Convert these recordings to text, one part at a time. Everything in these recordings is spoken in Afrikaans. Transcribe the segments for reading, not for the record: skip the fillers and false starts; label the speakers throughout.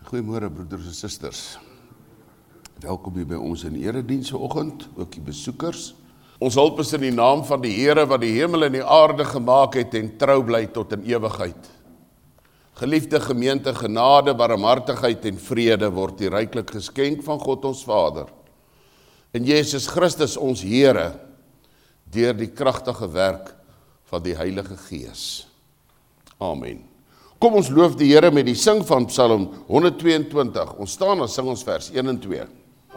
Speaker 1: Goeiemôre broeders en susters. Welkom hier by ons in die erediens vanoggend, ook die besoekers. Ons hulp is in die naam van die Here wat die hemel en die aarde gemaak het en trou bly tot in ewigheid. Geliefde gemeente, genade, barmhartigheid en vrede word die ryklik geskenk van God ons Vader. En Jesus Christus ons Here, deur die kragtige werk van die Heilige Gees. Amen. Kom ons loof die Here met die sing van Psalm 122. Ons staan en sing ons vers 1 en 2.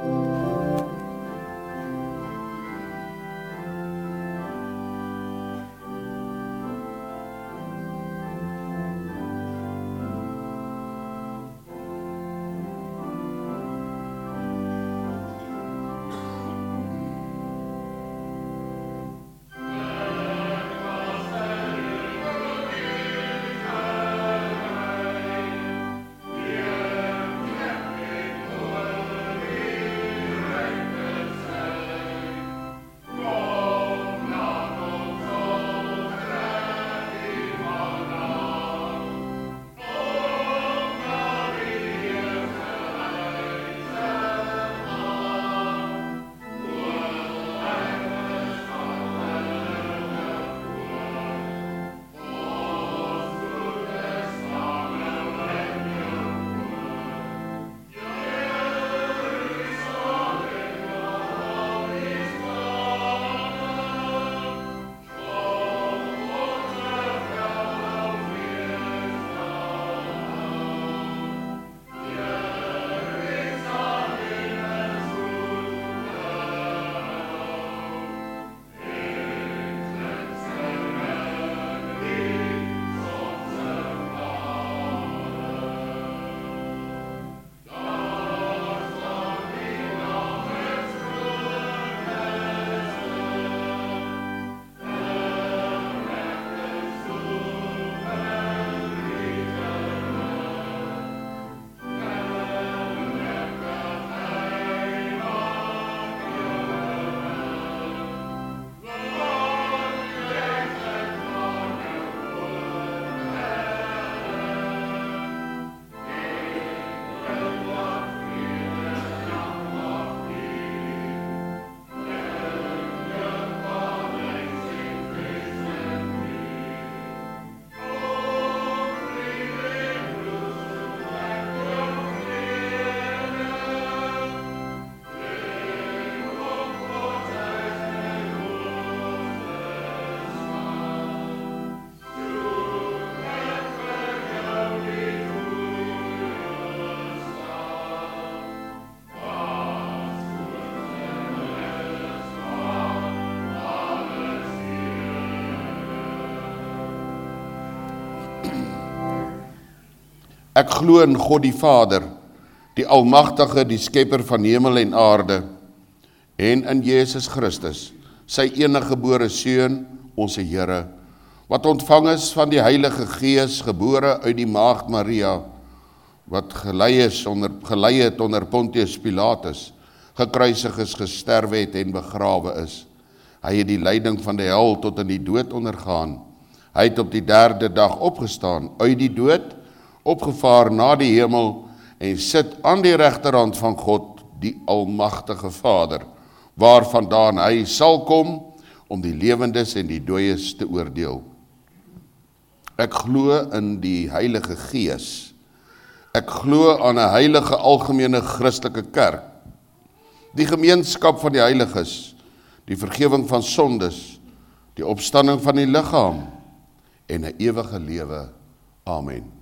Speaker 1: Ek glo in God die Vader, die Almagtige, die Skepper van hemel en aarde, en in Jesus Christus, sy eniggebore Seun, onze Here, wat ontvang is van die Heilige Gees, gebore uit die Maagd Maria, wat gelei het onder Pontius Pilatus, gekruisig is, gesterwe het en begrawe is. Hy het die lyding van die hel tot in die dood ondergaan. Hy het op die 3de dag opgestaan uit die dood, opgevaar na die hemel en sit aan die regterhand van God, die Almagtige Vader, waarvandaan hy sal kom om die lewendes en die dooies te oordeel. Ek glo in die Heilige Gees. Ek glo aan 'n heilige algemene Christelike kerk, die gemeenskap van die heiliges, die vergifnis van sondes, die opstanding van die liggaam en 'n ewige lewe. Amen.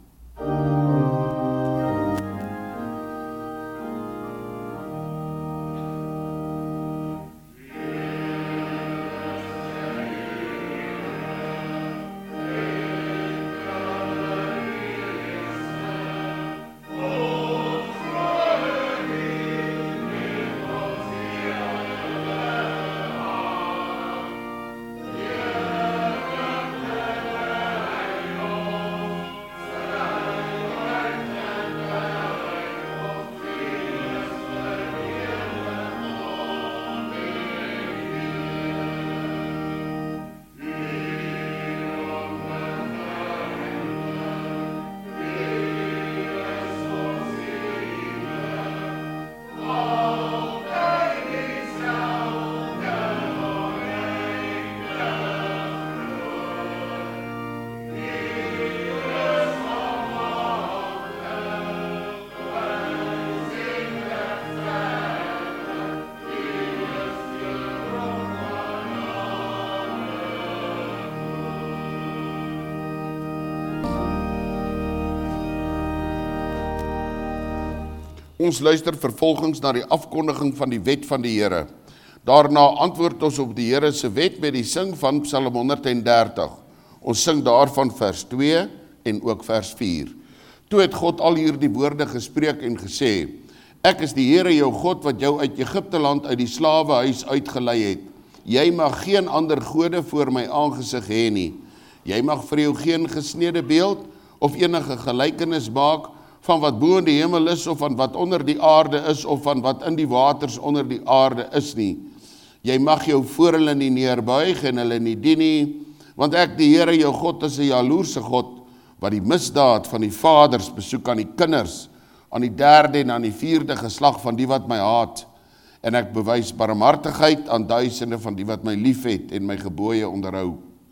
Speaker 1: Ons luister vervolgens na die afkondiging van die wet van die Here. Daarna antwoord ons op die Here se wet met die sing van Psalm 130. Ons sing daarvan vers 2 en ook vers 4. Toe het God al hierdie woorde gespreek en gesê: Ek is die Here jou God wat jou uit Egipte land uit die slawehuis uitgelei het. Jy mag geen ander gode voor my aangesig hê nie. Jy mag vir jou geen gesnede beeld of enige gelykenis maak van wat bo in die hemel is of van wat onder die aarde is of van wat in die waters onder die aarde is nie. Jy mag jou voor hulle nie neerbuig en hulle nie dien nie, want ek die Here jou God is 'n jaloerse God, wat die misdaad van die vaders besoek aan die kinders, aan die 3de en aan die 4de geslag van die wat my haat, en ek bewys barmhartigheid aan duisende van die wat my liefhet en my gebooie onderhou.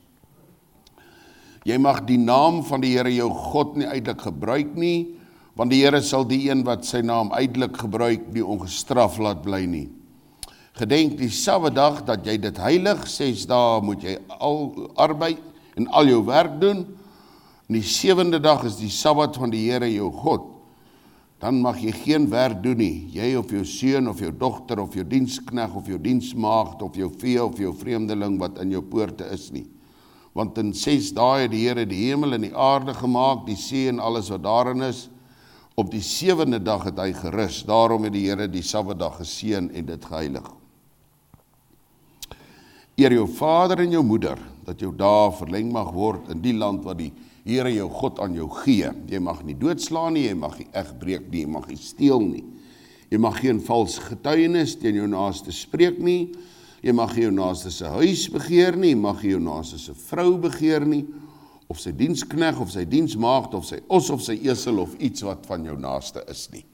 Speaker 1: Jy mag die naam van die Here jou God nie uitelik gebruik nie, want die Here sal die een wat sy naam uitelik gebruik nie ongestraf laat bly nie. Gedenk die Sabbatdag dat jy dit heilig, 6 dae moet jy al arbeid en al jou werk doen. En die 7de dag is die Sabbat van die Here jou God. Dan mag jy geen werk doen nie, jy of jou seun of jou dogter of jou dienskneg of jou diensmaagd of jou vee of jou vreemdeling wat in jou poorte is nie. Want in 6 dae het die Here die hemel en die aarde gemaak, die see en alles wat daarin is. Op die 7de dag het hy gerus, daarom het die Here die Sabbatdag geseën en dit geheilig. Eer jou vader en jou moeder, dat jou dae verleng mag word in die land wat die Here jou God aan jou gee. Jy mag nie doodslaan nie, jy mag nie egbreek nie, jy mag nie steel nie. Jy mag geen vals getuienis teen jou naaste spreek nie. Jy mag nie jou naaste se huis begeer nie, jy mag nie jou naaste se vrou begeer nie, of sy dienskneg, of sy diensmaagd, of sy os, of sy esel, of iets wat van jou naaste is nie.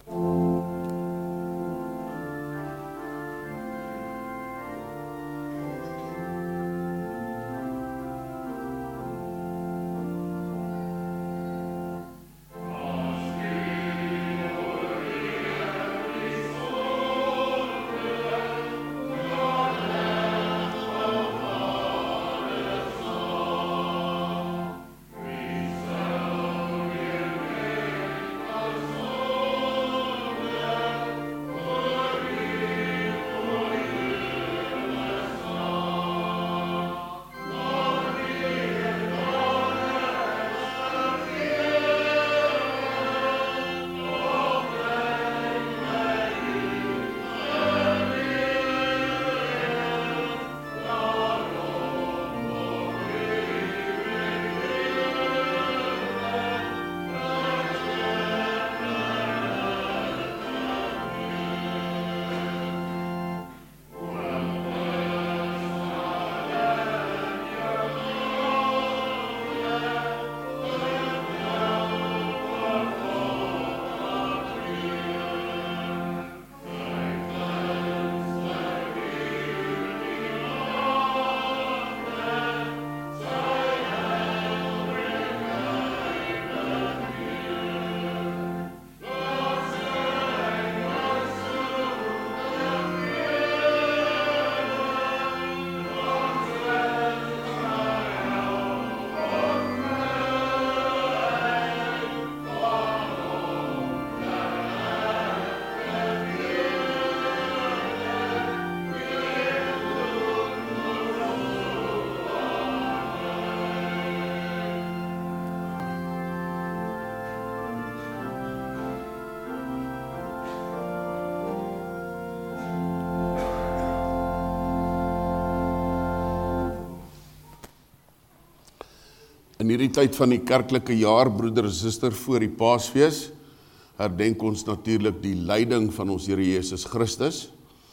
Speaker 1: In hierdie tyd van die kerklike jaar, broeder en suster, voor die Paasfees, herdenk ons natuurlik die lyding van ons Here Jesus Christus.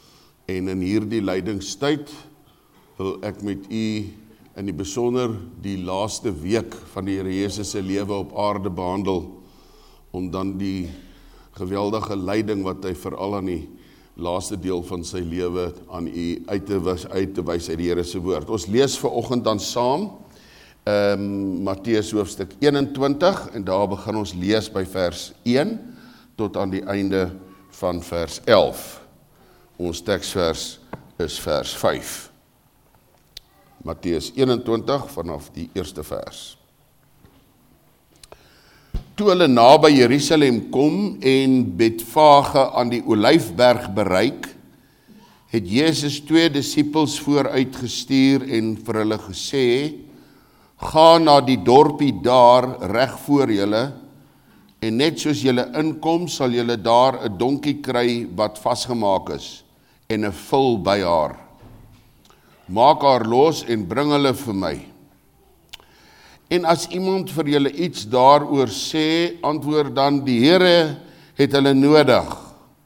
Speaker 1: En in hierdie lydingstyd wil ek met u in die besonder die laaste week van die Here Jesus se lewe op aarde behandel, om dan die geweldige lyding wat hy veral aan die laaste deel van sy lewe aan u uit te wys uit die Here se woord. Ons lees vanoggend dan saam Matteus hoofstuk 21 en daar begin ons lees by vers 1 tot aan die einde van vers 11. Ons teksvers is vers 5. Matteus 21 vanaf die eerste vers. Toe hulle naby Jerusalem kom en Betfage aan die Olyfberg bereik, het Jesus 2 disippels vooruitgestuur en vir hulle gesê, ga na die dorpie daar reg voor julle, en net soos julle inkom, sal julle daar 'n donkie kry wat vasgemaak is, en 'n vul by haar. Maak haar los en bring hulle vir my. En as iemand vir julle iets daaroor sê, antwoord dan, die Here het hulle nodig,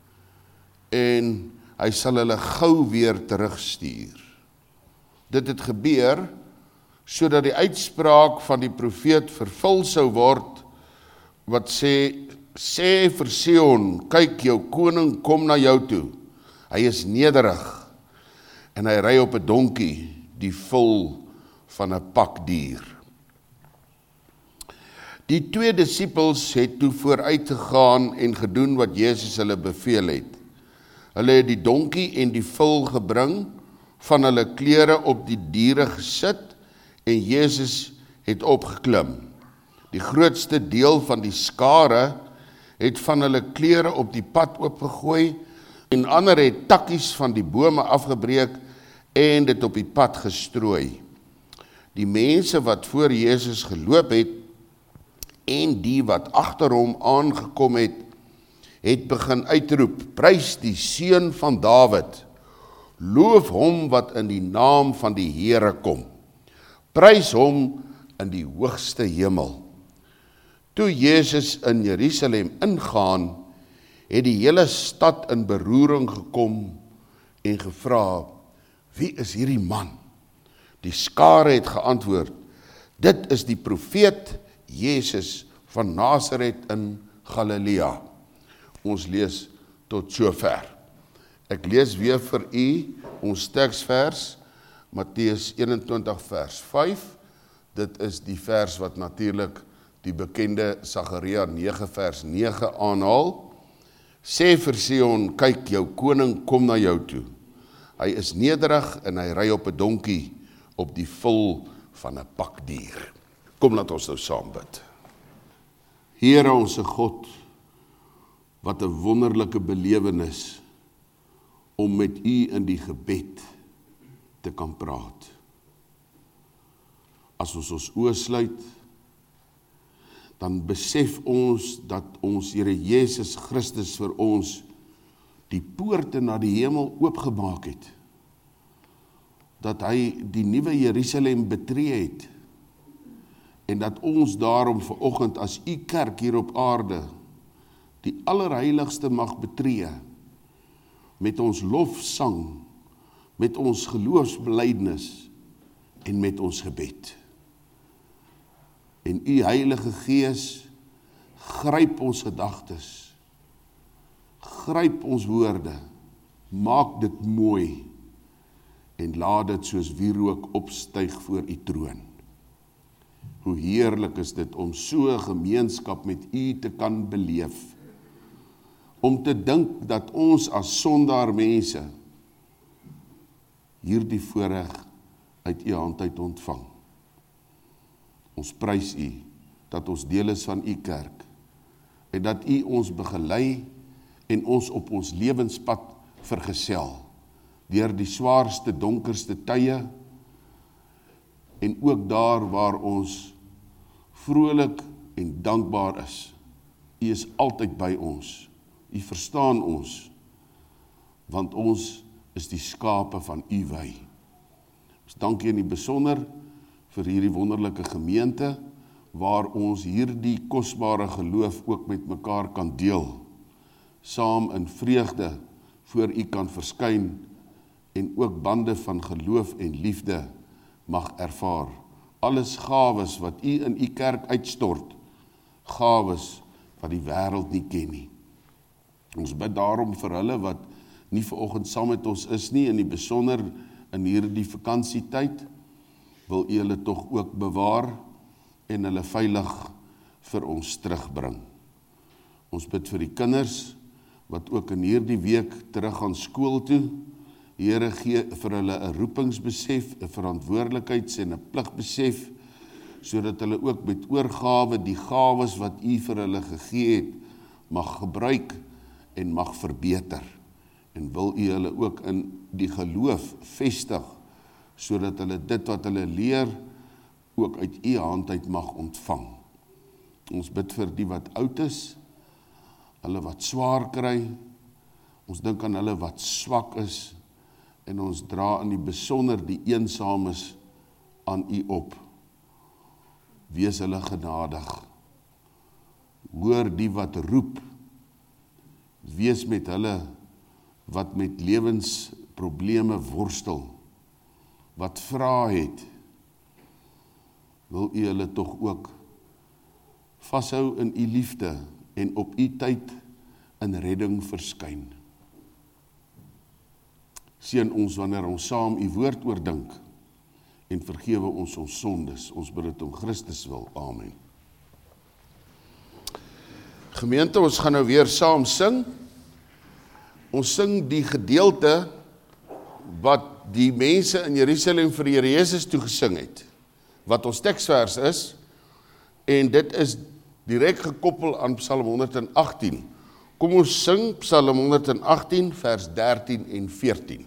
Speaker 1: en hy sal hulle gou weer terugstuur. Dit het gebeur, sodat die uitspraak van die profeet vervul sou word, wat sê vir Sion, kyk, jou koning kom na jou toe. Hy is nederig, en hy ry op 'n donkie, die vul van 'n pakdier. Die 2 disippels het toe vooruit gegaan en gedoen wat Jesus hulle beveel het. Hulle het die donkie en die vul gebring, van hulle klere op die diere gesit, en Jesus het opgeklim. Die grootste deel van die skare het van hulle klere op die pad oopgegooi, en ander het takkies van die bome afgebreek en dit op die pad gestrooi. Die mense wat voor Jesus geloop het, en die wat agter hom aangekom het, het begin uitroep, prys die Seun van Dawid, loof hom wat in die naam van die Here kom, prys hom in die hoogste hemel. Toe Jesus in Jerusalem ingaan, het die hele stad in beroering gekom en gevra, wie is hierdie man? Die skare het geantwoord, dit is die profeet Jesus van Nasaret in Galilea. Ons lees tot sover. Ek lees weer vir u ons teksvers, Matteus 21 vers 5. Dit is die vers wat natuurlik die bekende Sagaria 9 vers 9 aanhaal. Sê vir Sion, kyk, jou koning kom na jou toe. Hy is nederig en hy ry op 'n donkie, op die vul van 'n pakdier. Kom, laat ons nou saam bid. Here onse God, wat 'n wonderlike belewenis om met u in die gebed te kan praat. As ons oë sluit, dan besef ons dat ons Here Jesus Christus vir ons die poorte na die hemel oopgemaak het. Dat hy die nuwe Jerusalem betree het. En dat ons daarom vanoggend as u kerk hier op aarde die allerheiligste mag betree, met ons lofsang, met ons geloofsbelydenis en met ons gebed. En u Heilige Gees gryp ons gedagtes, gryp ons woorde, maak dit mooi en laat dit soos wierook opstyg voor u troon. Hoe heerlik is dit om so 'n gemeenskap met u te kan beleef, om te dink dat ons as sondaar mense hierdie voorreg uit u hand uit ontvang. Ons prys u dat ons deel is van u kerk en dat u ons begelei en ons op ons lewenspad vergesel deur die swaarste, donkerste tye en ook daar waar ons vrolik en dankbaar is. U is altyd by ons. U verstaan ons, want ons is die skape van u wy. Ons dank u in die besonder vir hierdie wonderlike gemeente, waar ons hierdie kosbare geloof ook met mekaar kan deel, saam in vreugde voor u kan verskyn, en ook bande van geloof en liefde mag ervaar. Alles gawes wat u in u kerk uitstort, gawes wat die wêreld nie ken nie. Ons bid daarom vir hulle wat nie vanoggend saam met ons is nie, in die besonder in hierdie vakansietyd, wil u hulle tog ook bewaar en hulle veilig vir ons terugbring. Ons bid vir die kinders wat ook in hierdie week terug gaan skool toe. Here, gee vir hulle 'n roepingsbesef, 'n verantwoordelikheids- en 'n pligbesef, sodat hulle ook met oorgawe die gawes wat U vir hulle gegee het, mag gebruik en mag verbeter. En wil U hulle ook in die geloof vestig, sodat hulle dit wat hulle leer, ook uit U hand uit mag ontvang. Ons bid vir die wat oud is, hulle wat swaar kry, ons dink aan hulle wat swak is, en ons dra in die besonder die eensames aan U op. Wees hulle genadig. Hoor die wat roep. Wees met hulle wat met lewensprobleme worstel, wat vra het. Wil U hulle tog ook vashou in U liefde en op U tyd in redding verskyn. Seën ons wanneer ons saam U woord oordink en vergewe ons sondes. Ons bid dit om Christus wil. Amen. Gemeente, ons gaan nou weer saam sing. Ons sing die gedeelte wat die mense in Jerusalem vir die Here Jesus toegesing het, wat ons teksvers is, en dit is direk gekoppel aan Psalm 118. Kom ons sing Psalm 118 vers 13 en 14.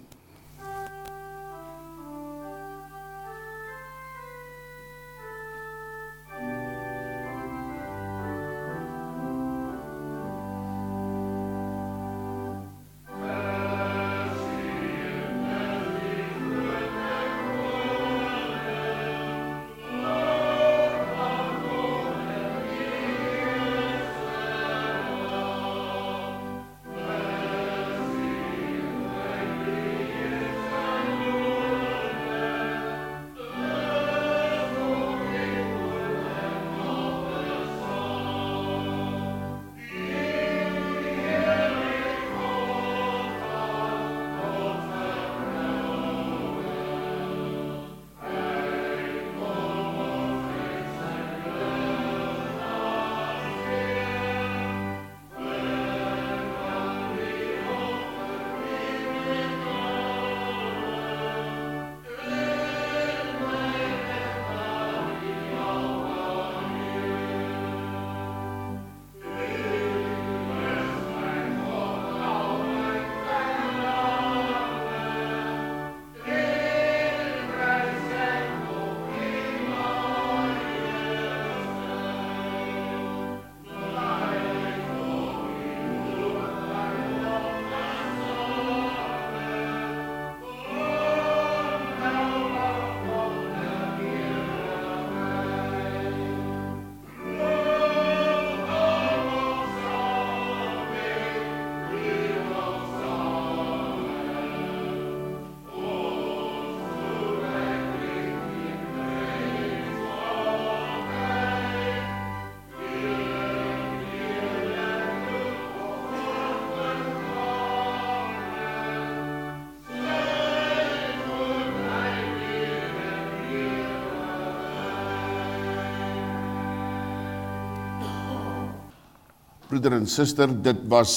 Speaker 1: Broeder en suster, dit was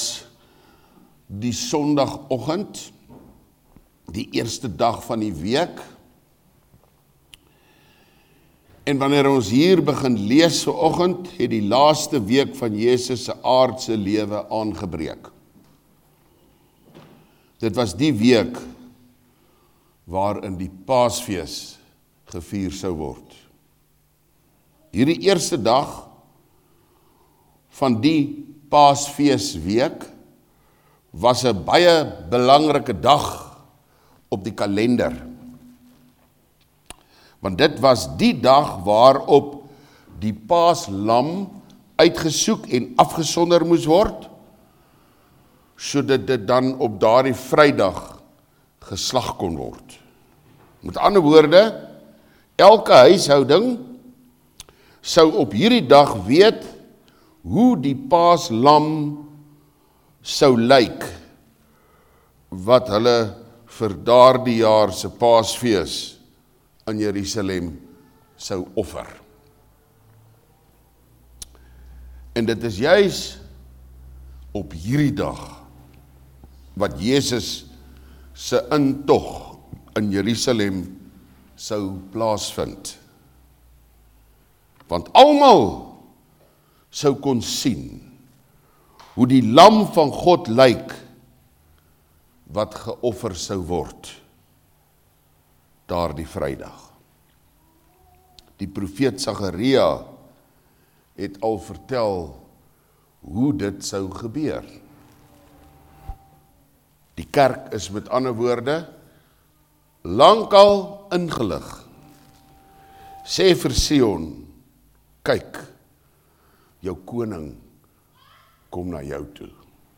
Speaker 1: die Sondagoggend, die eerste dag van die week. En wanneer ons hier begin lees vanoggend, het die laaste week van Jesus se aardse lewe aangebreek. Dit was die week waarin die Paasfees gevier sou word. Hierdie eerste dag van die Paasfeesweek was 'n baie belangrike dag op die kalender. Want dit was die dag waarop die Paaslam uitgesoek en afgesonder moes word, sodat dit dan op daardie Vrydag geslag kon word. Met ander woorde, elke huishouding sou op hierdie dag weet hoe die Paaslam sou lyk, wat hulle vir daardie jaar se Paasfees in Jerusalem sou offer. En dit is juis op hierdie dag wat Jesus se intog in Jerusalem sou plaasvind. Want almal sou kon sien hoe die lam van God lyk wat geoffer sou word daardie Vrydag. Die profeet Sagaria het al vertel hoe dit sou gebeur. Die kerk is met ander woorde lankal ingelig. Sê vir Sion, kyk, jou koning kom na jou toe.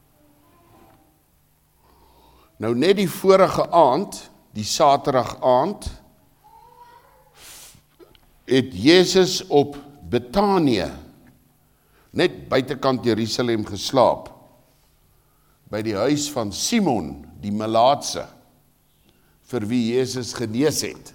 Speaker 1: Nou net die vorige aand, die Saterdag aand, het Jezus op Betanië, net buitekant Jerusalem geslaap, by die huis van Simon, die Melaatse, vir wie Jezus genees het.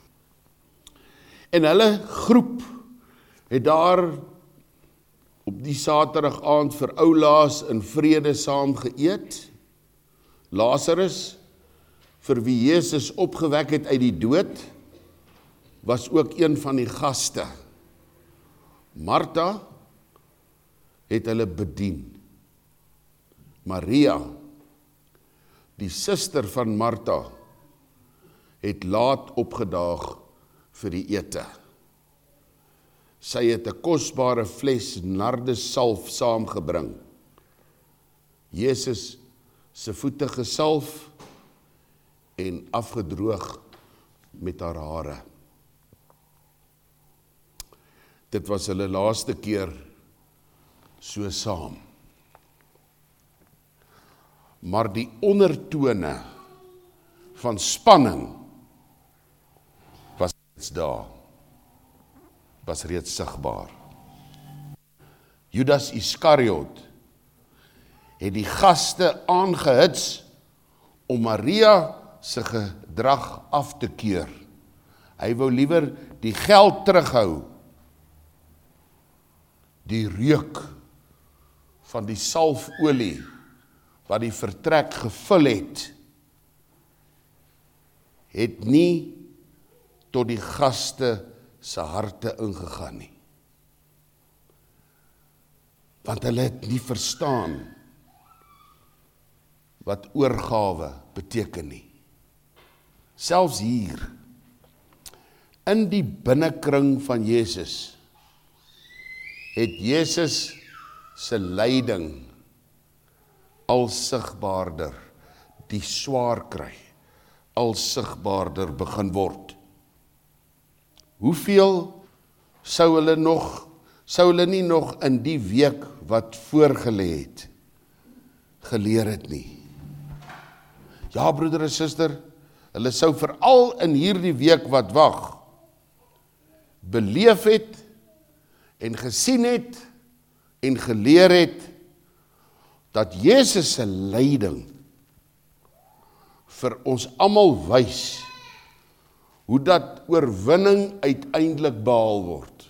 Speaker 1: En hulle groep het daar op die Saterdag aand vir oulaas in vrede saam geëet. Lazarus, vir wie Jezus opgewek het uit die dood, was ook een van die gaste. Martha het hulle bedien. Maria, die suster van Martha, het laat opgedaag vir die ete. Sy het 'n kosbare fles nardesalf saamgebring. Jezus se voete gesalf en afgedroog met haar hare. Dit was hulle laaste keer so saam. Maar die ondertone van spanning was reeds daar, was reeds sigbaar. Judas Iskariot het die gaste aangehits om Maria se gedrag af te keur. Hy wou liewer die geld terughou, die reuk van die salfolie wat die vertrek gevul het nie tot die gaste se harte ingegaan nie. Want hulle het nie verstaan wat oorgawe beteken nie. Selfs hier, in die binnekring van Jezus, het Jezus se lyding al sigbaarder, die swaar kry, al sigbaarder begin word. Hoeveel sou hulle nie nog in die week wat voorgelê het, geleer het nie? Ja, broeder en suster, hulle sou veral in hierdie week wat wag, beleef het, en gesien het, en geleer het, dat Jezus se lyding vir ons almal wys, hoe dat oorwinning uiteindelik behaal word.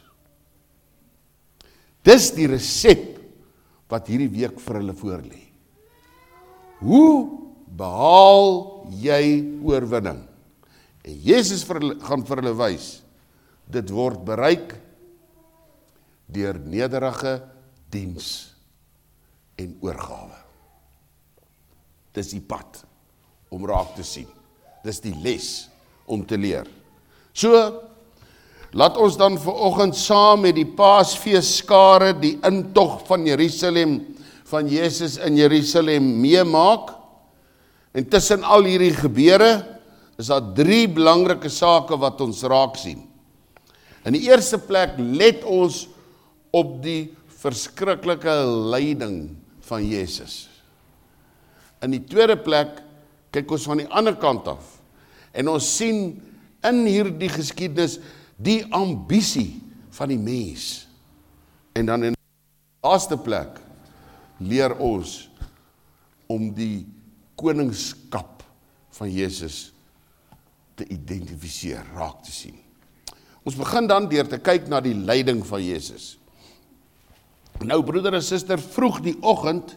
Speaker 1: Dis die resep wat hierdie week vir hulle voorlê. Hoe behaal jy oorwinning? En Jezus gaan vir hulle wys, dit word bereik deur nederige diens en oorgawe. Dis die pad om raak te sien. Dis die les om te leer. So, laat ons dan vanoggend saam met die Paasfeesskare die intog van Jerusalem, van Jezus in Jerusalem meemaak. En tussen al hierdie gebeure is daar 3 belangrike sake wat ons raak sien. In die eerste plek let ons op die verskriklike lyding van Jezus. In die tweede plek kyk ons van die ander kant af en ons sien in hierdie geskiedenis die ambisie van die mens. En dan in die laaste plek leer ons om die koningskap van Jezus te identifiseer, raak te sien. Ons begin dan deur te kyk na die lyding van Jezus. Nou broeder en suster, vroeg die oggend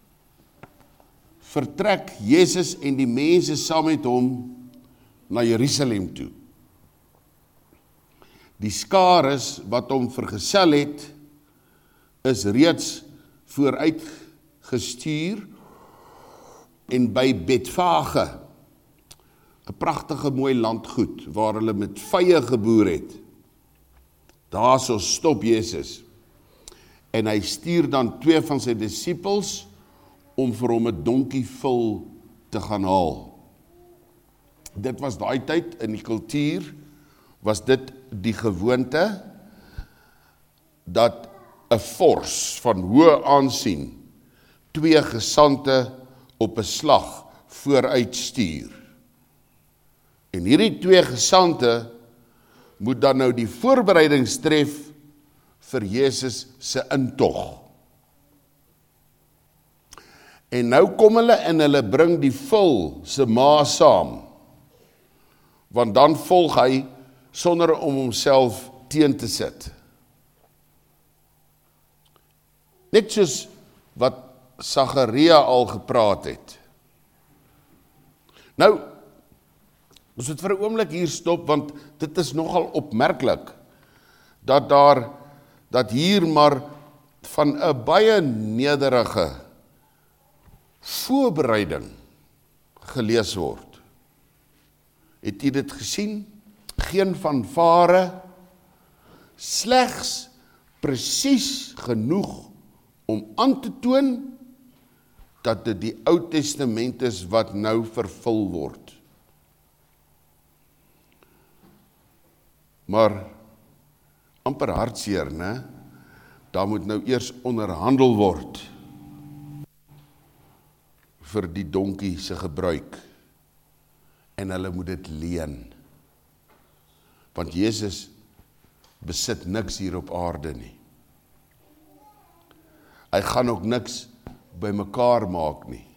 Speaker 1: vertrek Jezus en die mense saam met hom na Jerusalem toe. Die skares wat hom vergesel het, is reeds vooruit gestuur en by Betfage, 'n pragtige mooi landgoed, waar hulle met vye geboer het. Daarso stop Jesus, en hy stuur dan 2 van sy disippels, om vir hom 'n donkie vul te gaan haal. Dit was daai tyd, in die kultuur, was dit die gewoonte, dat 'n vors van hoë aansien, 2 gesante op 'n slag vooruit stuur. En hierdie 2 gesante moet dan nou die voorbereidings tref vir Jesus se intog. En nou kom hulle en hulle bring die vul se ma saam, want dan volg hy sonder om homself teen te sit. Net soos wat Sagaria al gepraat het. Nou, ons moet vir 'n oomblik hier stop, want dit is nogal opmerklik, dat hier maar van 'n baie nederige voorbereiding gelees word. Het jy dit gesien? Geen fanfare, slegs presies genoeg om aan te toon dat dit die Ou Testament is wat nou vervul word. Maar amper hartseer, né? Daar moet nou eers onderhandel word vir die donkie se gebruik, en hulle moet dit leen, want Jesus besit niks hier op aarde nie. Hy gaan ook niks bymekaar maak nie.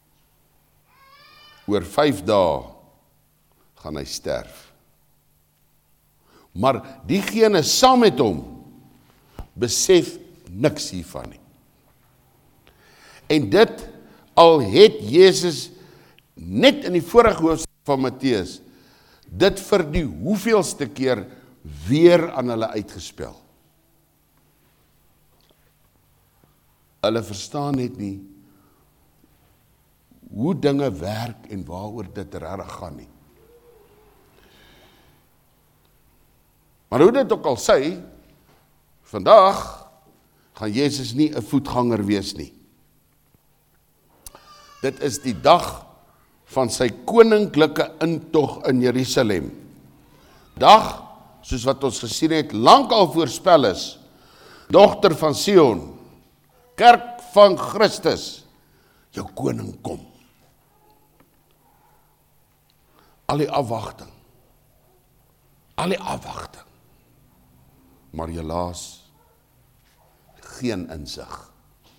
Speaker 1: Oor 5 dae gaan hy sterf. Maar diegene saam met hom besef niks hiervan nie. En dit al het Jesus net in die vorige hoofstuk van Matteus dit vir die hoeveelste keer weer aan hulle uitgespel. Hulle verstaan net nie hoe dinge werk en waaroor dit regtig gaan nie. Maar hoe dit ook al sê, vandag gaan Jesus nie 'n voetganger wees nie. Dit is die dag van sy koninklike intog in Jerusalem. Dag, soos wat ons gesien het, lank al voorspel is, dogter van Sion, kerk van Christus, jou koning kom. Al die afwagting, maar helaas geen insig.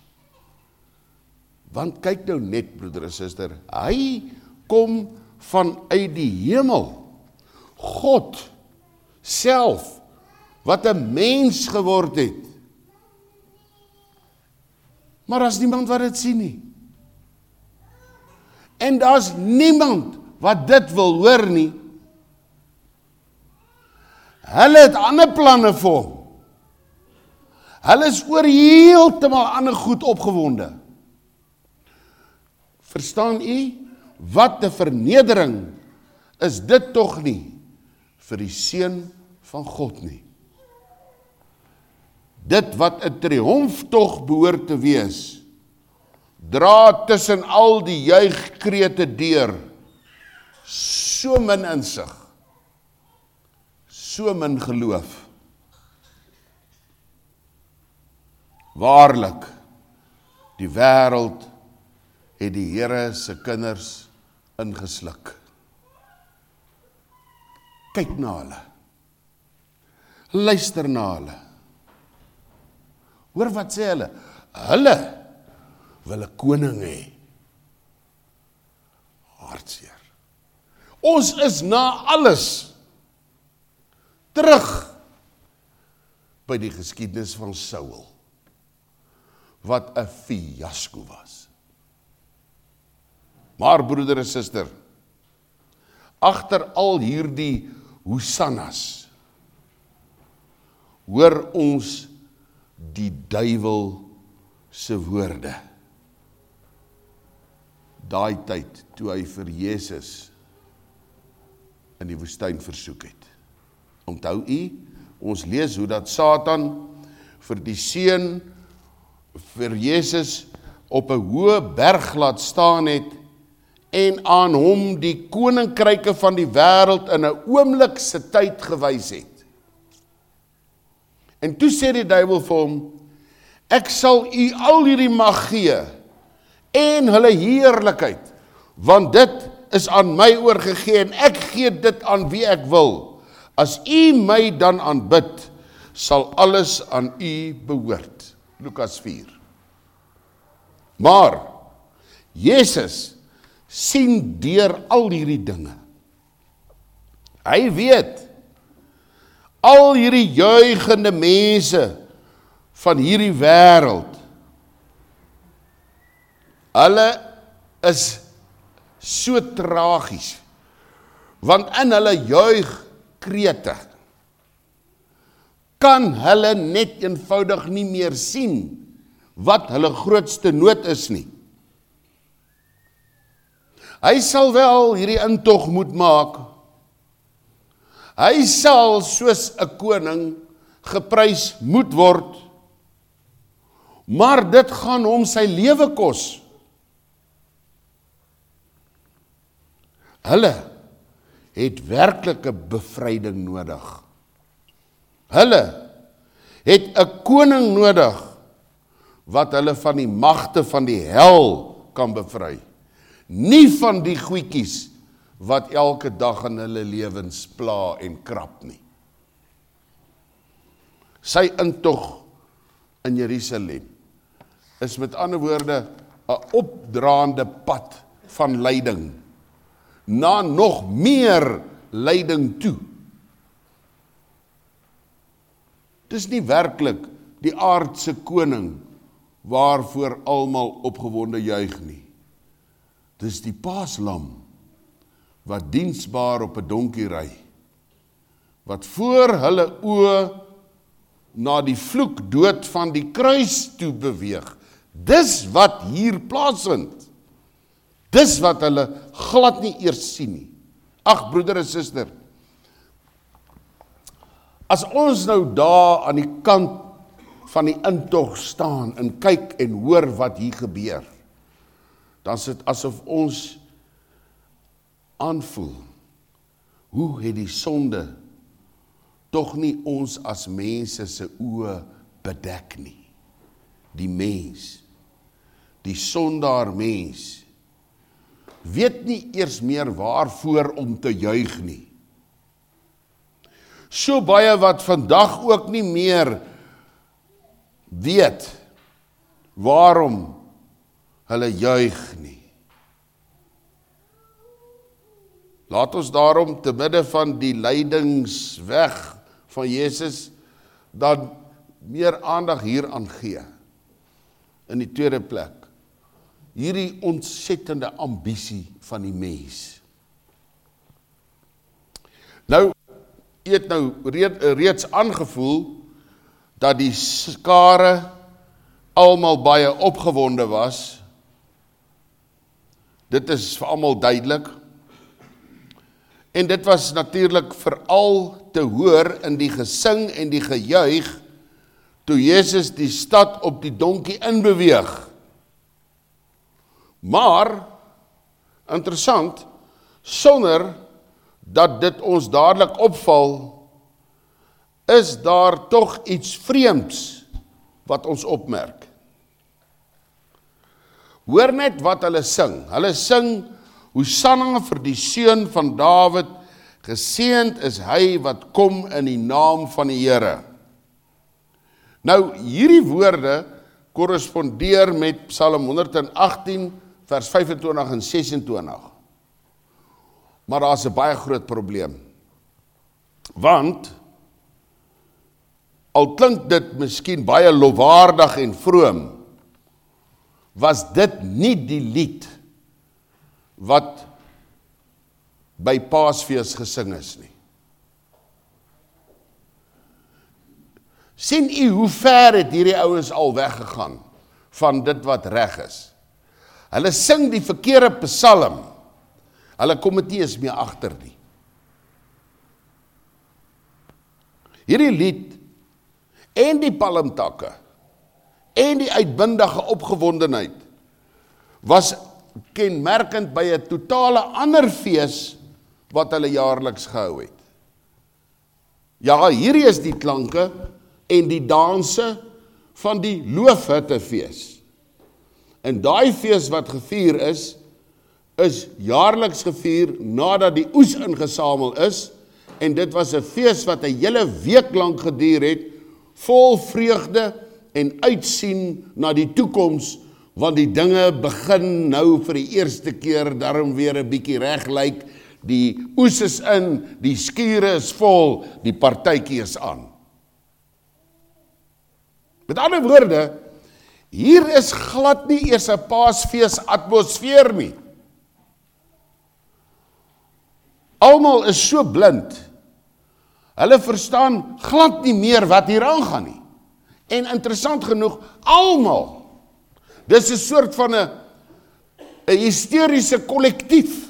Speaker 1: Want kyk nou net, broeder en suster, hy kom vanuit die hemel. God self, wat 'n mens geword het. Maar daar's niemand wat dit sien nie. En daar's niemand wat dit wil hoor nie. Hulle het ander planne vir hom. Hulle is oor heeltemal ander goed opgewonde. Verstaan u, wat 'n vernedering is dit tog nie vir die seun van God nie. Dit wat 'n triomftog behoort te wees, dra tussen al die juigkrete deur, so min insig, so min geloof. Waarlik, die wêreld het die Here se kinders ingesluk. Kyk na hulle. Luister na hulle. Hoor wat sê hulle? Hulle wil 'n koning hê. Hartseer. Ons is na alles terug by die geskiedenis van Saul, wat 'n fiasco was. Maar broeder en suster, agter al hierdie hosannas, hoor ons die duiwel se woorde. Daai tyd, toe hy vir Jesus in die woestyn versoek het. Onthou u, ons lees hoe dat Satan vir die seun, vir Jesus op 'n hoë berg laat staan het en aan hom die koninkryke van die wêreld in 'n oomblik se tyd gewys het. En toe sê die duiwel vir hom, ek sal u al hierdie mag gee en hulle heerlikheid, want dit is aan my oorgegee en ek gee dit aan wie ek wil. As u my dan aanbid, sal alles aan u behoort. Lukas 4. Maar Jesus sien deur al hierdie dinge. Hy weet, al hierdie juigende mense van hierdie wêreld, hulle is so tragies, want in hulle juigkrete kan hulle net eenvoudig nie meer sien wat hulle grootste nood is nie. Hy sal wel hierdie intog moet maak. Hy sal soos 'n koning geprys moet word, maar dit gaan hom sy lewe kos. Hulle het werklike bevryding nodig. Hulle het 'n koning nodig wat hulle van die magte van die hel kan bevry. Nie van die goedjies wat elke dag in hulle lewens pla en krap nie. Sy intog in Jerusalem is met ander woorde 'n opdraande pad van lyding na nog meer lyding toe. Dis nie werklik die aardse koning waarvoor almal opgewonde juig nie. Dis die paaslam wat diensbaar op 'n donkie ry, wat voor hulle oë na die vloekdood van die kruis toe beweeg. Dis wat hier plaasvind. Dis wat hulle glad nie eers sien nie. Ag broeder en suster, as ons nou daar aan die kant van die intog staan en kyk en hoor wat hier gebeur, dan is dit asof ons aanvoel, hoe het die sonde tog nie ons as mense se oë bedek nie. Die mens, die sondaar mens, weet nie eers meer waarvoor om te juig nie. So baie wat vandag ook nie meer weet waarom hulle juig nie. Laat ons daarom te midde van die lydingsweg van Jesus dan meer aandag hieraan gee. In die tweede plek, hierdie ontsettende ambisie van die mens. Nou, jy het nou reeds aangevoel dat die skare almal baie opgewonde was. Dit is vir almal duidelik. En dit was natuurlik veral te hoor in die gesing en die gejuig toe Jesus die stad op die donkie inbeweeg. Maar, interessant, sonder dat dit ons dadelik opval, is daar tog iets vreemds wat ons opmerk. Hoor net wat hulle sing. Hulle sing, Hosanna vir die seun van Dawid, geseënd is hy wat kom in die naam van die Here. Nou, hierdie woorde korrespondeer met Psalm 118, vers 25 en 26. Maar daar is 'n baie groot probleem. Want, al klink dit miskien baie lofwaardig en vroom, was dit nie die lied wat by Paasfees gesing is nie. Sien u hoe ver het hierdie ouens al weggegaan van dit wat reg is? Hulle sing die verkeerde psalm. Hulle kom dit nie eens meer agter nie. Hierdie lied en die palmtakke en die uitbundige opgewondenheid was kenmerkend by 'n totale ander fees wat hulle jaarliks gehou het. Ja, hierdie is die klanke en die danse van die loofhuttefees. En daai fees wat gevier is jaarliks gevier nadat die oes ingesamel is, en dit was 'n fees wat 'n hele week lank geduur het, vol vreugde en uitsien na die toekoms, want die dinge begin nou vir die eerste keer daarom weer 'n bietjie reg lyk. Die oes is in, die skure is vol, die partytjie is aan. Met ander woorde, hier is glad nie eers 'n Paasfees atmosfeer nie. Almal is so blind, hulle verstaan glad nie meer wat hier aangaan nie. En interessant genoeg, almal, dis 'n soort van 'n hysteriese kollektief.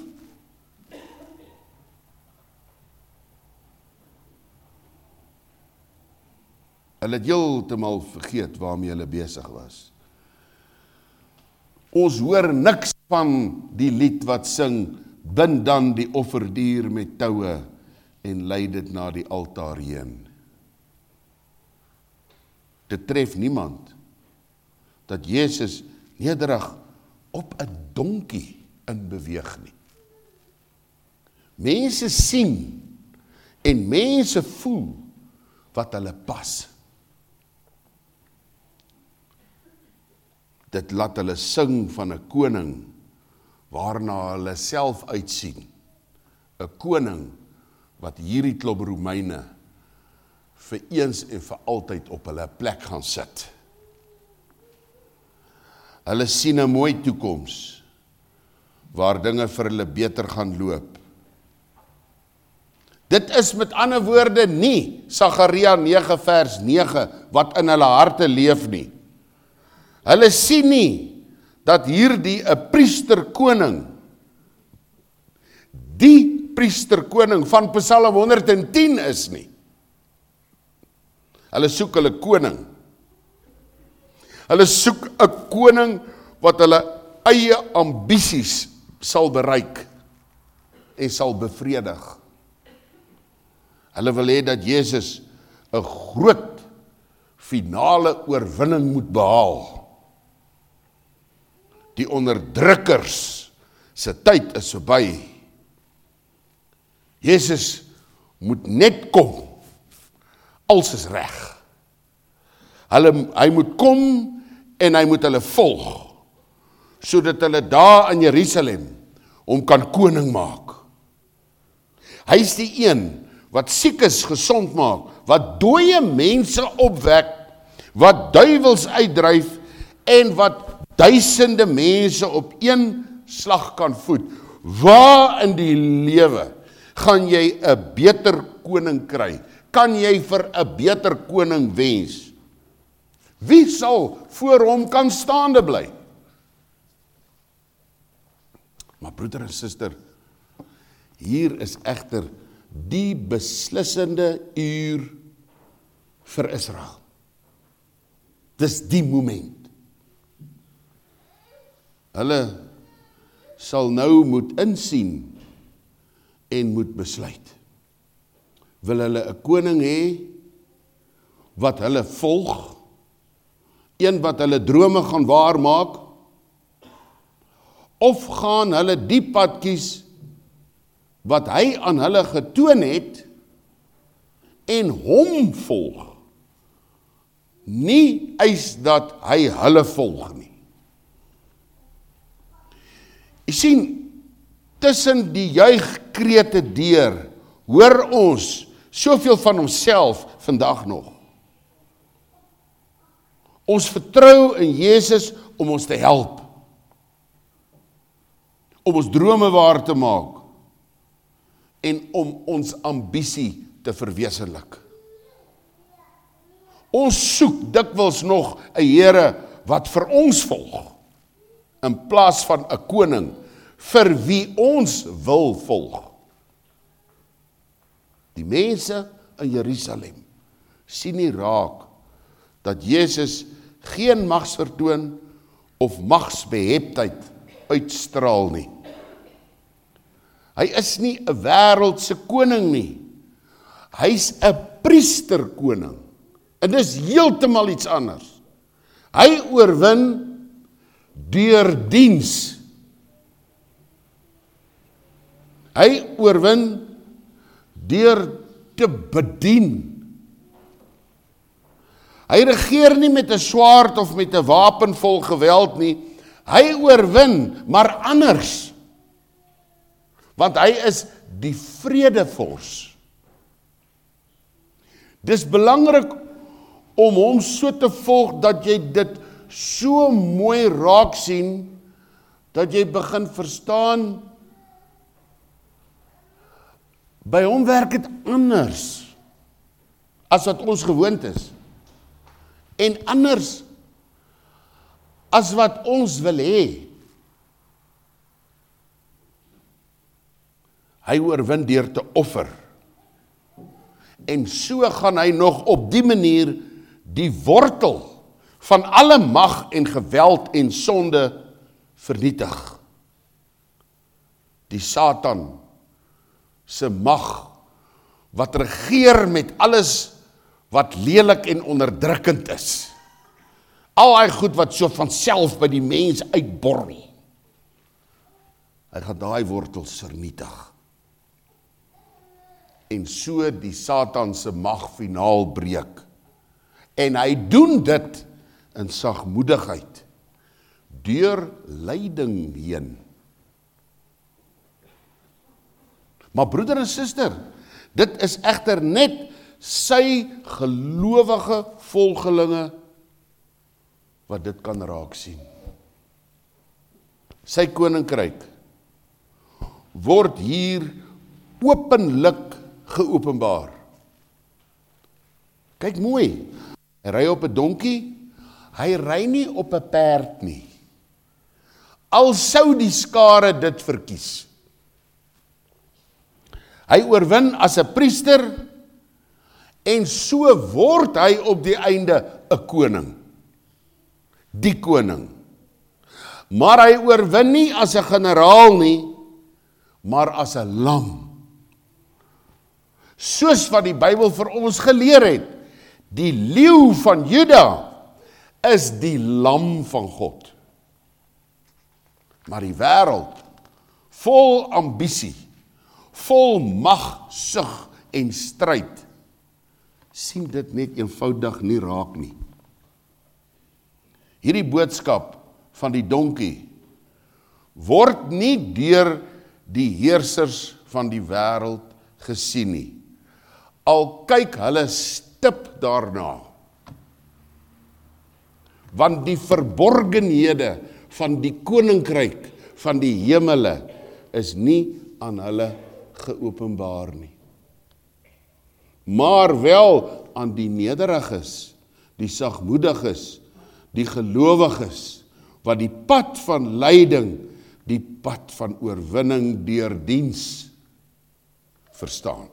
Speaker 1: Hulle het heeltemal vergeet waarmee hulle besig was. Ons hoor niks van die lied wat sing, bind dan die offerdier met toue en lei dit na die altaar heen. Dit tref niemand dat Jezus nederig op 'n donkie in beweeg nie. Mense sien en mense voel wat hulle pas. Dit laat hulle sing van 'n koning waarna hulle self uitsien. 'n Koning wat hierdie klop Romeine vir eens en vir altyd op hulle plek gaan sit. Hulle sien 'n mooi toekoms waar dinge vir hulle beter gaan loop. Dit is met ander woorde nie Sagaria 9 vers 9 wat in hulle harte leef nie. Hulle sien nie dat hierdie 'n priesterkoning, die priesterkoning van Psalm 110 is nie. Hulle soek hulle koning. Hulle soek 'n koning wat hulle eie ambisies sal bereik en sal bevredig. Hulle wil hê dat Jezus 'n groot finale oorwinning moet behaal. Die onderdrukkers se tyd is verby. Jezus moet net kom. Alles is reg. Hy moet kom en hy moet hulle volg, sodat hulle daar in Jerusalem hom kan koning maak. Hy is die een wat siekes gesond maak, wat dooie mense opwek, wat duiwels uitdryf en wat duisende mense op een slag kan voed. Waar in die lewe gaan jy 'n beter koning kry? Kan jy vir 'n beter koning wens? Wie sal voor hom kan staande bly? Maar broeder en suster, hier is egter die beslissende uur vir Israel. Dis die moment. Hulle sal nou moet insien en moet besluit. Wil hulle 'n koning hê wat hulle volg, een wat hulle drome gaan waarmaak, of gaan hulle die pad kies wat hy aan hulle getoon het en hom volg, nie eis dat hy hulle volg nie. Jy sien, tussen die juigkrete deur, hoor ons soveel van onsself vandag nog. Ons vertrou in Jezus om ons te help, om ons drome waar te maak, en om ons ambisie te verwesenlik. Ons soek dikwels nog 'n Here wat vir ons volg, in plaas van 'n koning vir wie ons wil volg. Die mense in Jerusalem sien nie raak dat Jesus geen magsvertoon of magsbeheptheid uitstraal nie. Hy is nie 'n wêreldse koning nie. Hy's 'n priesterkoning. En dis heeltemal iets anders. Hy oorwin deur diens. Hy oorwin deur te bedien. Hy regeer nie met 'n swaard of met 'n wapen vol geweld nie. Hy oorwin, maar anders. Want hy is die vredevors. Dis belangrik om hom so te volg dat jy dit so mooi raak sien, dat jy begin verstaan, by hom werk dit anders as wat ons gewoond is. En anders as wat ons wil hê. Hy oorwin deur te offer. En so gaan hy nog op die manier die wortel van alle mag en geweld en sonde vernietig. Die Satan se mag wat regeer met alles wat lelik en onderdrukkend is. Al die goed wat so van self by die mens uitborrel. Hy gaan daai wortels vernietig. En so die Satan se mag finaal breek. En hy doen dit in sagmoedigheid, deur lyding heen. Maar broeder en suster, dit is egter net sy gelowige volgelinge wat dit kan raak sien. Sy koninkryk word hier openlik geopenbaar. Kyk mooi, hy ry op 'n donkie, hy ry nie op 'n perd nie. Al sou die skare dit verkies. Hy oorwin as 'n priester, en so word hy op die einde 'n koning. Die koning. Maar hy oorwin nie as 'n generaal nie, maar as 'n lam. Soos wat die Bybel vir ons geleer het, die leeu van Juda is die lam van God. Maar die wêreld, vol ambisie, vol mag, sug en stryd, sien dit net eenvoudig nie raak nie. Hierdie boodskap van die donkie word nie deur die heersers van die wêreld gesien nie. Al kyk hulle stip daarna. Want die verborgenhede van die koninkryk van die hemele is nie aan hulle geopenbaar nie. Maar wel aan die nederiges, die sagmoediges, die gelowiges, wat die pad van lyding, die pad van oorwinning deur diens verstaan.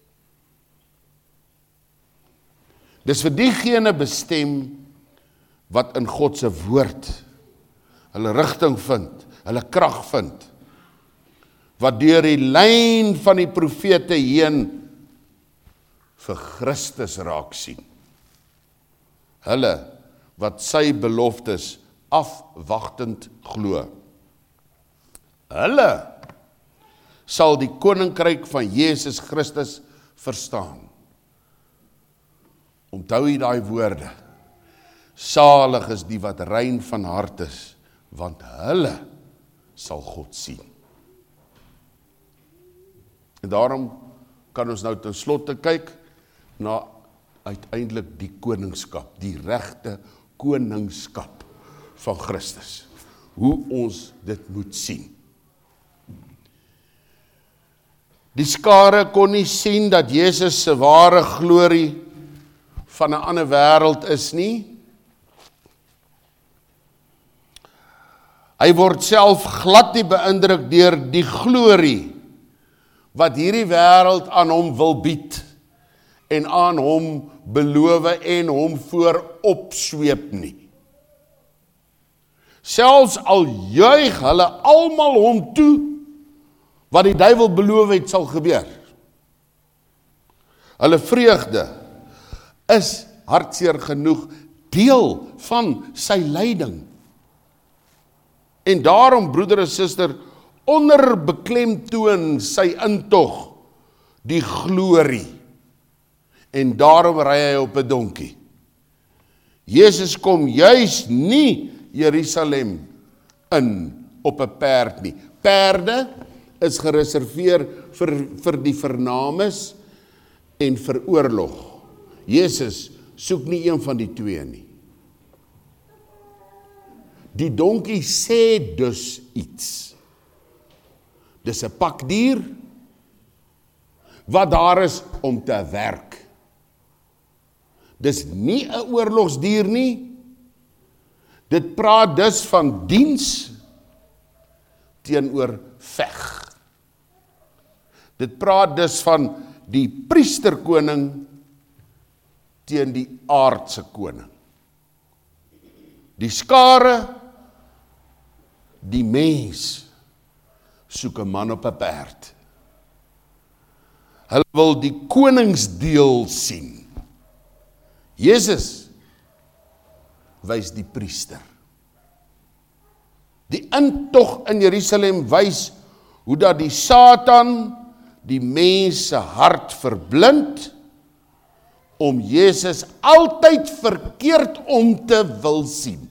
Speaker 1: Dis vir diegene bestem wat in God se woord hulle rigting vind, hulle krag vind, wat deur die lyn van die profete heen vir Christus raak sien. Hulle wat sy beloftes afwagtend glo. Hulle sal die koninkryk van Jesus Christus verstaan. Onthou jy daai woorde? Salig is die wat rein van hart is, want hulle sal God sien. En daarom kan ons nou ten slotte kyk na uiteindelik die koningskap, die regte koningskap van Christus. Hoe ons dit moet sien. Die skare kon nie sien dat Jesus se ware glorie van 'n ander wêreld is nie. Hy word self glad nie beïndruk deur die glorie wat hierdie wêreld aan hom wil bied en aan hom beloof en hom voorop sweep nie. Selfs al juig hulle almal hom toe, wat die duiwel beloof het sal gebeur. Hulle vreugde is hartseer genoeg deel van sy lyding. En daarom, broeder en suster, onderbeklemtoon sy intog die glorie. En daarom ry hy op 'n donkie. Jesus kom juis nie Jerusalem in op 'n perd nie. Perde is gereserveer vir die vernames en vir oorlog. Jesus soek nie een van die twee nie. Die donkie sê dus iets. Dis 'n pakdier wat daar is om te werk. Dis nie 'n oorlogsdier nie. Dit praat dus van diens teenoor veg. Dit praat dus van die priesterkoning teen die aardse koning. Die skare, die mens, soek 'n man op 'n perd. Hulle wil die koningsdeel sien. Jesus wys die priester. Die intog in Jerusalem wys hoe dat die Satan die mens se hart verblind om Jesus altyd verkeerd om te wil sien.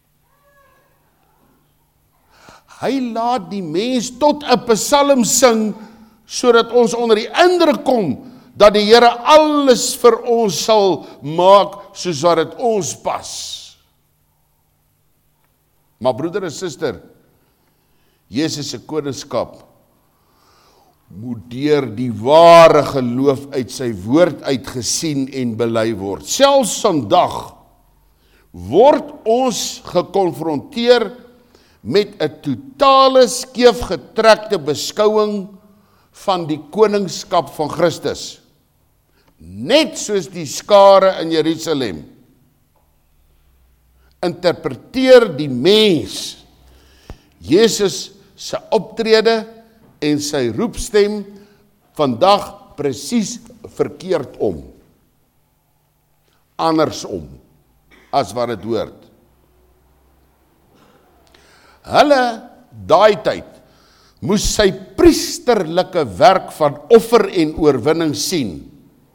Speaker 1: Hy laat die mens tot 'n psalm sing sodat ons onder die indruk kom dat die Here alles vir ons sal maak soos wat dit ons pas. Maar broeder en suster, Jesus se koningskap moet deur die ware geloof uit sy woord uitgesien en bely word. Selfs vandag word ons gekonfronteer met 'n totale skeefgetrekte beskouing van die koningskap van Christus. Net soos die skare in Jerusalem interpreteer die mens Jesus se optrede en sy roepstem vandag presies verkeerd om. Andersom as wat dit hoort. Hulle daai tyd moes sy priesterlike werk van offer en oorwinning sien.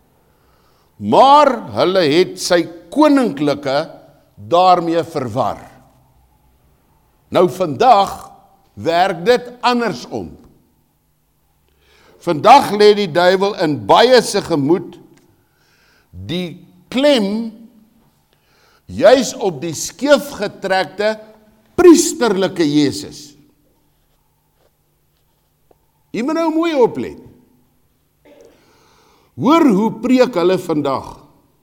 Speaker 1: Maar hulle het sy koninklike daarmee verwar. Nou vandag werk dit andersom. Vandag lê die duiwel in baie se gemoed die klem juis op die skeefgetrekte priesterlike Jesus. Jy moet nou mooi oplet. Hoor hoe preek hulle vandag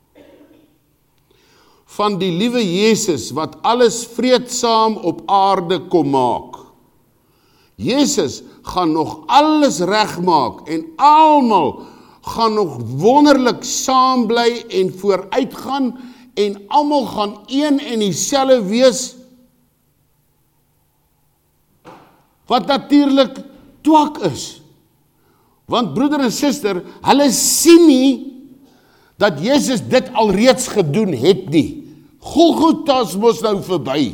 Speaker 1: van die liewe Jesus wat alles vreedsaam op aarde kom maak. Jesus gaan nog alles regmaak en almal gaan nog wonderlik saam bly en vooruitgaan en almal gaan een en dieselfde wees, wat natuurlik twak is. Want broeder en suster, hulle sien nie dat Jesus dit alreeds gedoen het nie. Golgotha mos nou verby.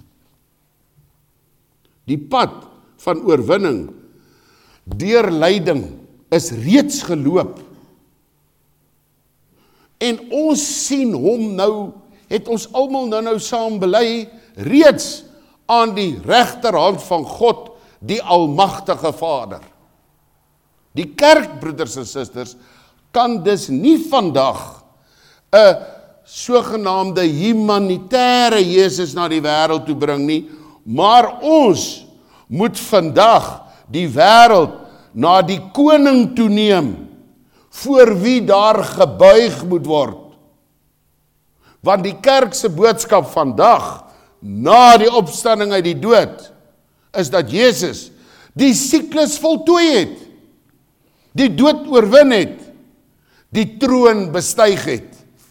Speaker 1: Die pad van oorwinning deur lyding is reeds geloop. En ons sien hom nou, het ons almal nou saam bely, reeds aan die regterhand van God, die almagtige Vader. Die kerk, broeders en susters, kan dus nie vandag 'n sogenaamde humanitêre Jesus na die wêreld toe bring nie, maar ons moet vandag die wêreld na die koning toe neem, voor wie daar gebuig moet word. Want die kerk se boodskap vandag, na die opstanding uit die dood, is dat Jesus die siklus voltooi het, die dood oorwin het, die troon bestyg het.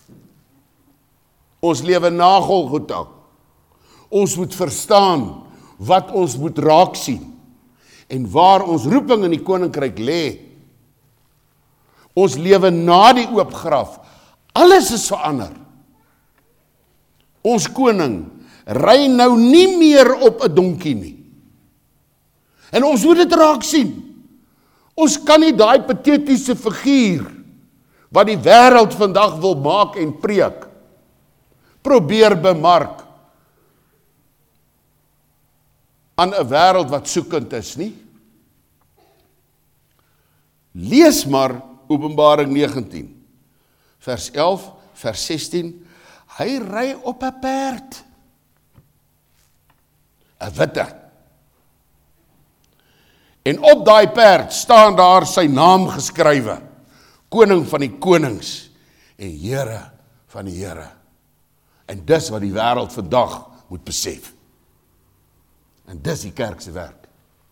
Speaker 1: Ons lewe na Golgotha. Ons moet verstaan wat ons moet raak sien en waar ons roeping in die koninkryk lê. Ons lewe na die oop graf. Alles is verander. Ons koning ry nou nie meer op 'n donkie nie. En ons moet dit raak sien. Ons kan nie daai patetiese figuur wat die wêreld vandag wil maak en preek, probeer bemark aan 'n wêreld wat soekend is nie. Lees maar Openbaring 19, vers 11, vers 16, hy ry op 'n perd, 'n witte. En op daai perd staan daar sy naam geskrywe, koning van die konings en Here van die Here. En dis wat die wêreld vandag moet besef. En dis die kerk se werk.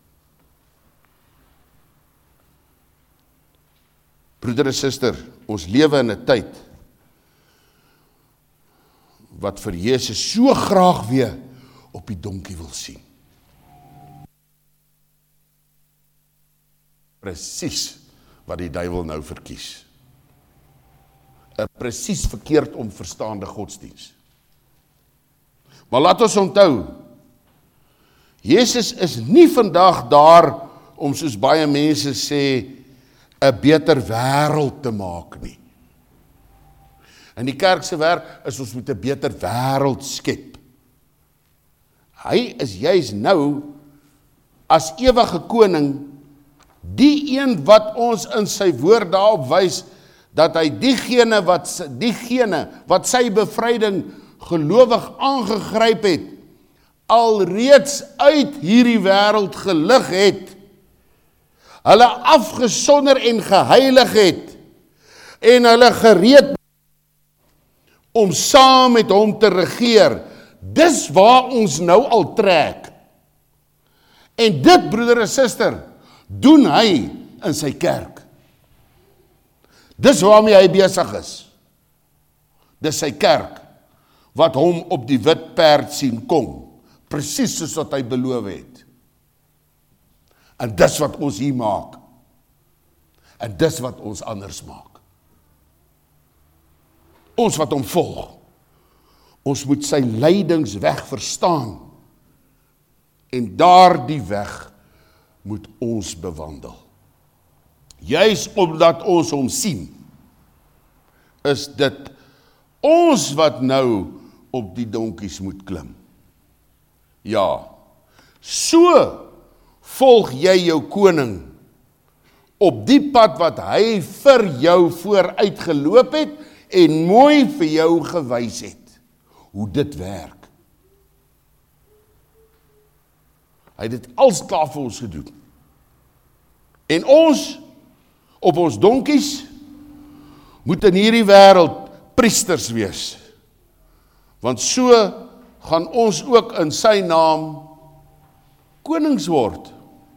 Speaker 1: Broeder en suster, ons lewe in 'n tyd wat vir Jesus so graag weer op die donkie wil sien. Presies wat die duiwel nou verkies. 'n Presies verkeerd om verstaande godsdiens. Maar laat ons onthou, Jesus is nie vandag daar om, soos baie mense sê, 'n beter wêreld te maak nie. In die kerk se werk is ons met 'n beter wêreld skep. Hy is juis nou as ewige koning die een wat ons in sy woord daarop wys dat hy diegene wat sy bevryding gelowig aangegryp het, alreeds uit hierdie wêreld gelig het, hulle afgesonder en geheilig het, en hulle gereed om saam met hom te regeer. Dis waar ons nou al trek. En dit, broeder en suster, doen hy in sy kerk. Dis waarmee hy besig is. Dis sy kerk, wat hom op die wit perd sien kom, presies soos wat hy beloof het. En dis wat ons hier maak. En dis wat ons anders maak. Ons wat hom volg, ons moet sy leidingsweg verstaan, en daardie weg moet ons bewandel. Juis omdat ons hom sien, is dit ons wat nou op die donkies moet klim. Ja, so volg jy jou koning op die pad wat hy vir jou vooruit geloop het en mooi vir jou gewys het, hoe dit werk. Hy het dit als klaar vir ons gedoen. En ons, op ons donkies, moet in hierdie wêreld priesters wees. Want so gaan ons ook in sy naam konings word.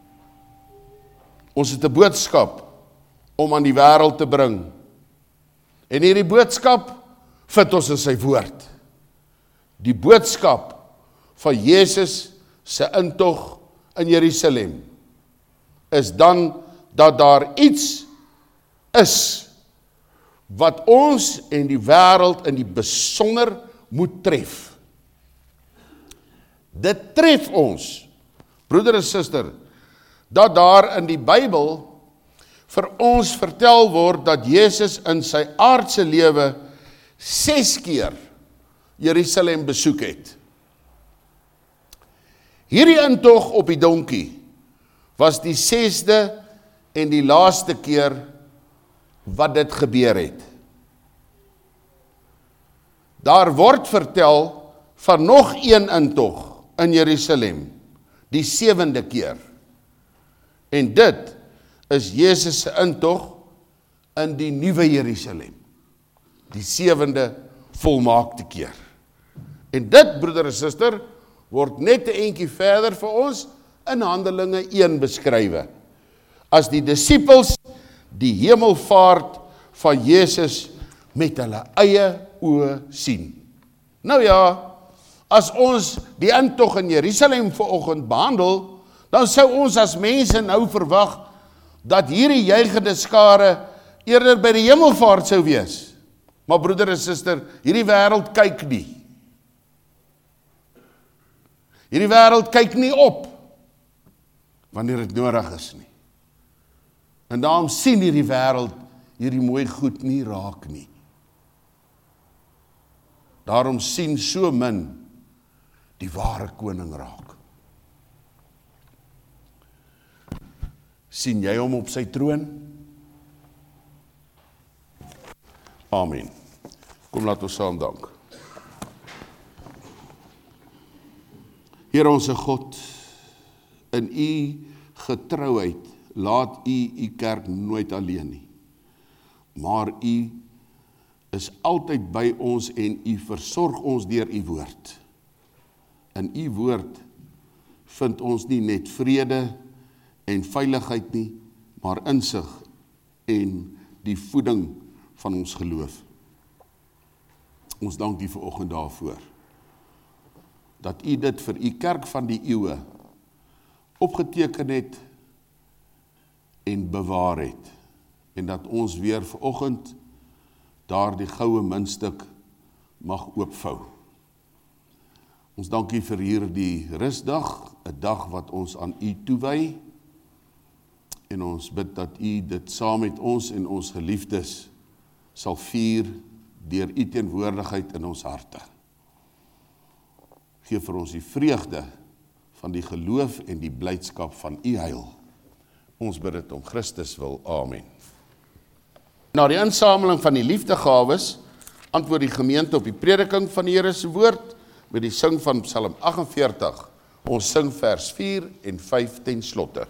Speaker 1: Ons het 'n boodskap om aan die wêreld te bring. En hierdie boodskap vind ons in sy woord. Die boodskap van Jesus se intog in Jerusalem is dan dat daar iets is wat ons en die wêreld in die besonder moet tref. Dit tref ons, broeder en suster, dat daar in die Bybel vir ons vertel word dat Jesus in sy aardse lewe 6 keer Jerusalem besoek het. Hierdie intog op die donkie was die 6de en die laaste keer wat dit gebeur het. Daar word vertel van nog een intog in Jerusalem, die 7de keer. En dit is Jesus se intog in die nuwe Jerusalem, die 7de volmaak te keer. En dit, broeder en suster, word net 'n entjie verder vir ons in Handelinge 1 beskrywe. As die disippels die hemelvaart van Jesus met hulle eie oë sien. Nou ja, as ons die intog in Jerusalem vanoggend behandel, dan sou ons as mense nou verwag dat hierdie juigende skare eerder by die hemelvaart sou wees. Maar broeder en suster, hierdie wêreld kyk nie. Hierdie wêreld kyk nie op wanneer dit nodig is nie. En daarom sien hierdie wêreld hierdie mooi goed nie raak nie. Daarom sien so min die ware koning raak. Sien jy hom op sy troon? Amen. Kom laat ons saam dank. Here onse God, in u getrouheid laat u kerk nooit alleen nie. Maar u is altyd by ons en u versorg ons deur u woord. In u woord vind ons nie net vrede en veiligheid nie, maar insig en die voeding van ons geloof. Ons dank u vanoggend daarvoor, dat u dit vir u kerk van die eeue opgeteken het en bewaar het, en dat ons weer vanoggend daardie goue muntstuk mag oopvou. Ons dank u vir hierdie rusdag, 'n dag wat ons aan u toewy, en ons bid dat u dit saam met ons en ons geliefdes sal vier deur u teenwoordigheid in ons harte. Geef vir ons die vreugde van die geloof en die blydskap van u heil. Ons bid dit om Christus wil. Amen. Na die insameling van die liefdegawes, antwoord die gemeente op die prediking van die Here se woord met die sing van Psalm 48. Ons sing vers 4 en 5 ten slotte.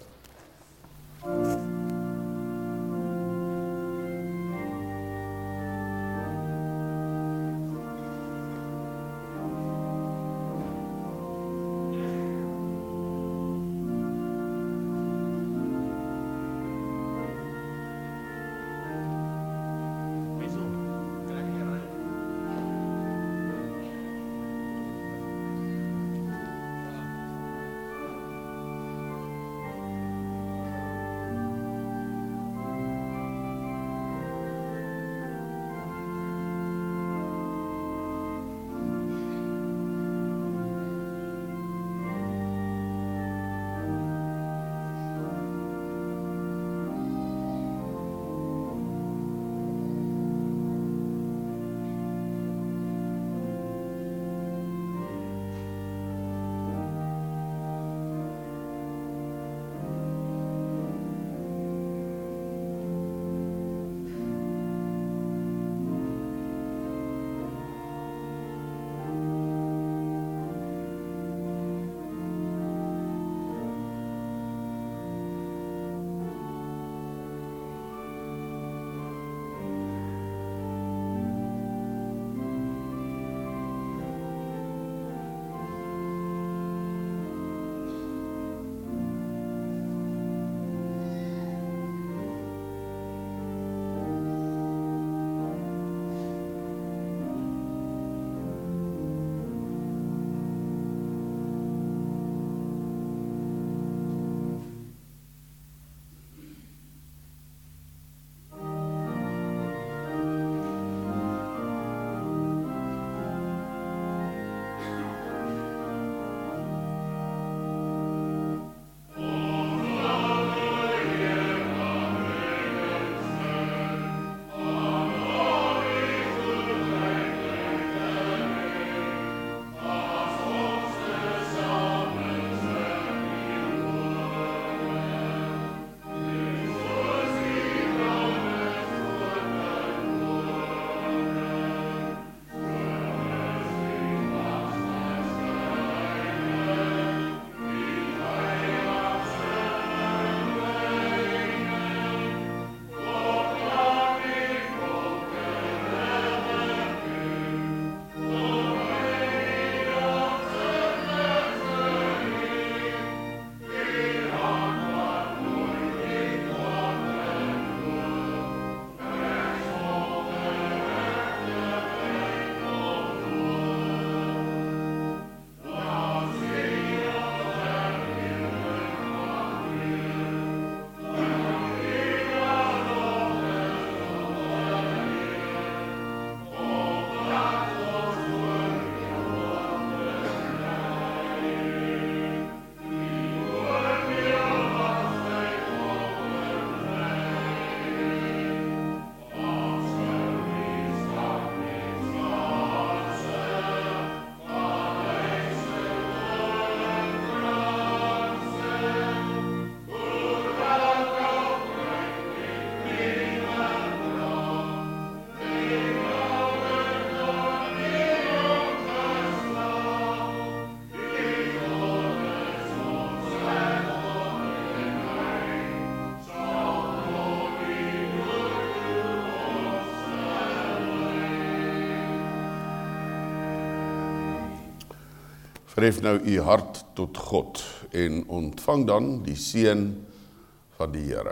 Speaker 1: Tref nou u hart tot God en ontvang dan die seën van die Here.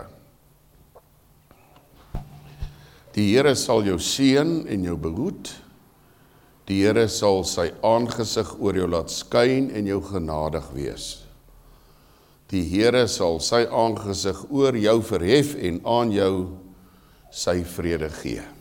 Speaker 1: Die Here sal jou seën en jou behoed. Die Here sal sy aangesig oor jou laat skyn en jou genadig wees. Die Here sal sy aangesig oor jou verhef en aan jou sy vrede gee.